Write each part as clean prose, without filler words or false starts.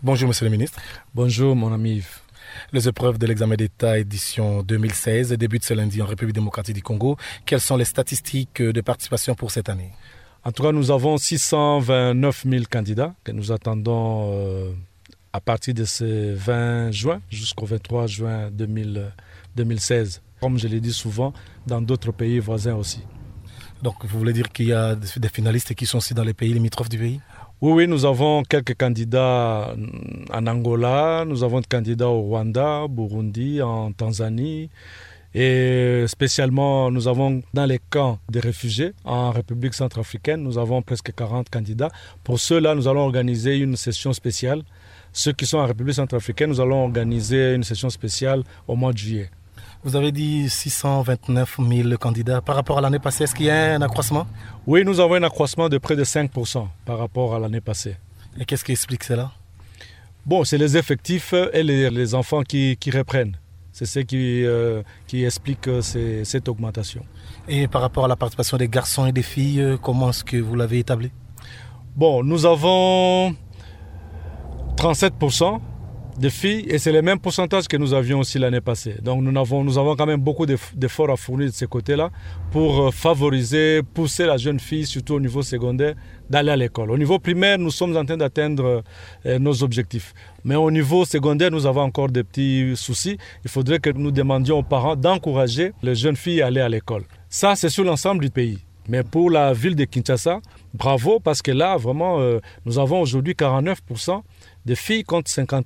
Bonjour Monsieur le Ministre. Bonjour mon ami Yves. Les épreuves de l'examen d'État édition 2016 débutent ce lundi en République démocratique du Congo. Quelles sont les statistiques de participation pour cette année? En tout cas, nous avons 629 000 candidats que nous attendons à partir de ce 20 juin jusqu'au 23 juin 2016. Comme je l'ai dit souvent, dans d'autres pays voisins aussi. Donc vous voulez dire qu'il y a des finalistes qui sont aussi dans les pays limitrophes du pays? Oui, nous avons quelques candidats en Angola, nous avons des candidats au Rwanda, Burundi, en Tanzanie. Et spécialement, nous avons dans les camps des réfugiés en République centrafricaine, nous avons presque 40 candidats. Pour ceux-là, nous allons organiser une session spéciale. Ceux qui sont en République centrafricaine, nous allons organiser une session spéciale au mois de juillet. Vous avez dit 629 000 candidats. Par rapport à l'année passée, est-ce qu'il y a un accroissement? Oui, nous avons un accroissement de près de 5% par rapport à l'année passée. Et qu'est-ce qui explique cela? Bon, c'est les effectifs et les enfants qui reprennent. C'est ce qui explique cette augmentation. Et par rapport à la participation des garçons et des filles, comment est-ce que vous l'avez établi? Bon, nous avons 37% de filles et c'est le même pourcentage que nous avions aussi l'année passée. Donc nous avons quand même beaucoup d'efforts à fournir de ce côté-là pour favoriser, pousser la jeune fille, surtout au niveau secondaire, d'aller à l'école. Au niveau primaire, nous sommes en train d'atteindre nos objectifs. Mais au niveau secondaire, nous avons encore des petits soucis. Il faudrait que nous demandions aux parents d'encourager les jeunes filles à aller à l'école. Ça, c'est sur l'ensemble du pays. Mais pour la ville de Kinshasa, bravo, parce que là, vraiment, nous avons aujourd'hui 49% de filles contre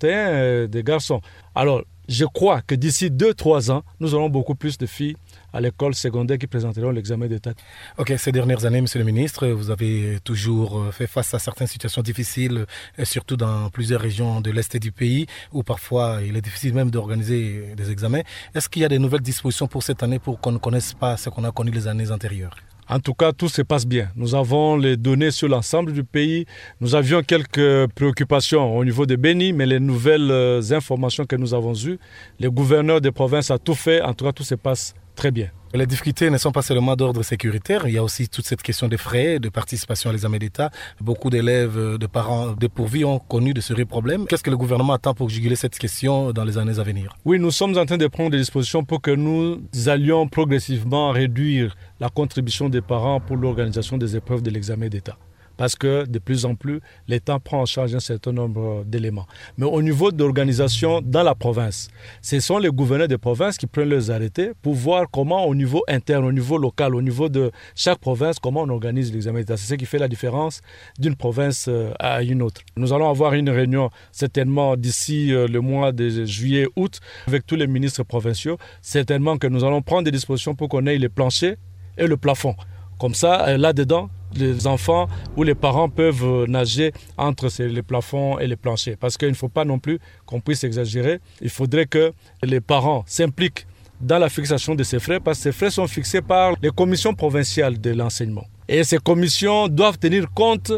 51% de garçons. Alors, je crois que d'ici 2-3 ans, nous aurons beaucoup plus de filles à l'école secondaire qui présenteront l'examen d'État. Ok, ces dernières années, Monsieur le Ministre, vous avez toujours fait face à certaines situations difficiles, surtout dans plusieurs régions de l'Est du pays, où parfois il est difficile même d'organiser des examens. Est-ce qu'il y a des nouvelles dispositions pour cette année pour qu'on ne connaisse pas ce qu'on a connu les années antérieures? En tout cas, tout se passe bien. Nous avons les données sur l'ensemble du pays. Nous avions quelques préoccupations au niveau de Béni, mais les nouvelles informations que nous avons eues, le gouverneur des provinces a tout fait. En tout cas, tout se passe très bien. Les difficultés ne sont pas seulement d'ordre sécuritaire, il y a aussi toute cette question des frais, de participation à l'examen d'État. Beaucoup d'élèves, de parents dépourvus ont connu de sérieux problèmes. Qu'est-ce que le gouvernement attend pour juguler cette question dans les années à venir? Oui, nous sommes en train de prendre des dispositions pour que nous allions progressivement réduire la contribution des parents pour l'organisation des épreuves de l'examen d'État. Parce que de plus en plus, l'État prend en charge un certain nombre d'éléments. Mais au niveau de l'organisation dans la province, ce sont les gouverneurs des provinces qui prennent leurs arrêtés pour voir comment au niveau interne, au niveau local, au niveau de chaque province, comment on organise l'examen d'État. C'est ce qui fait la différence d'une province à une autre. Nous allons avoir une réunion certainement d'ici le mois de juillet-août avec tous les ministres provinciaux. Certainement que nous allons prendre des dispositions pour qu'on ait les planchers et le plafond. Comme ça, là-dedans, les enfants ou les parents peuvent nager entre les plafonds et les planchers. Parce qu'il ne faut pas non plus qu'on puisse exagérer. Il faudrait que les parents s'impliquent dans la fixation de ces frais parce que ces frais sont fixés par les commissions provinciales de l'enseignement. Et ces commissions doivent tenir compte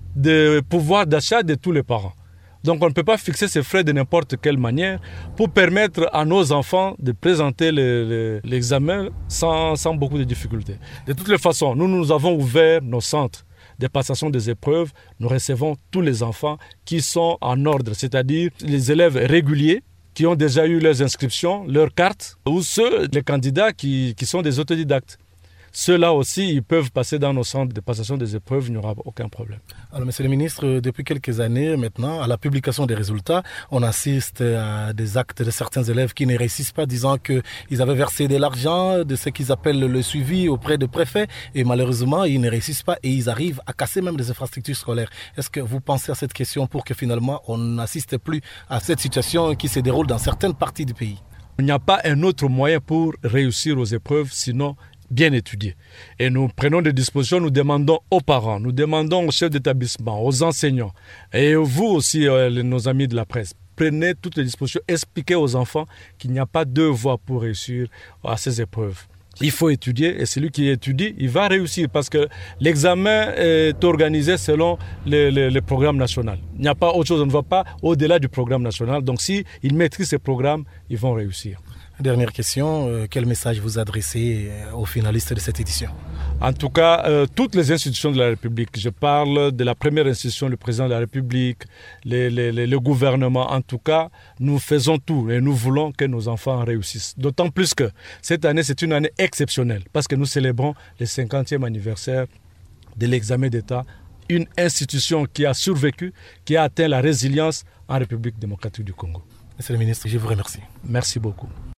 du pouvoir d'achat de tous les parents. Donc on ne peut pas fixer ces frais de n'importe quelle manière pour permettre à nos enfants de présenter l'examen sans beaucoup de difficultés. De toutes les façons, nous avons ouvert nos centres de passation des épreuves. Nous recevons tous les enfants qui sont en ordre, c'est-à-dire les élèves réguliers qui ont déjà eu leurs inscriptions, leurs cartes, ou les candidats qui sont des autodidactes. Ceux-là aussi, ils peuvent passer dans nos centres de passation des épreuves, il n'y aura aucun problème. Alors, Monsieur le Ministre, depuis quelques années maintenant, à la publication des résultats, on assiste à des actes de certains élèves qui ne réussissent pas, disant qu'ils avaient versé de l'argent, de ce qu'ils appellent le suivi auprès de préfets, et malheureusement, ils ne réussissent pas et ils arrivent à casser même des infrastructures scolaires. Est-ce que vous pensez à cette question pour que finalement, on n'assiste plus à cette situation qui se déroule dans certaines parties du pays? Il n'y a pas un autre moyen pour réussir aux épreuves, sinon bien étudier. Et nous prenons des dispositions, nous demandons aux parents, nous demandons aux chefs d'établissement, aux enseignants et vous aussi, nos amis de la presse. Prenez toutes les dispositions, expliquez aux enfants qu'il n'y a pas deux voies pour réussir à ces épreuves. Il faut étudier et celui qui étudie, il va réussir parce que l'examen est organisé selon le programme national. Il n'y a pas autre chose, on ne va pas au-delà du programme national. Donc s'ils maîtrisent ces programmes, ils vont réussir. Dernière question, quel message vous adressez aux finalistes de cette édition? En tout cas, toutes les institutions de la République, je parle de la première institution, le président de la République, le gouvernement, en tout cas, nous faisons tout et nous voulons que nos enfants réussissent. D'autant plus que cette année, c'est une année exceptionnelle parce que nous célébrons le 50e anniversaire de l'examen d'État, une institution qui a survécu, qui a atteint la résilience en République démocratique du Congo. Monsieur le ministre, je vous remercie. Merci beaucoup.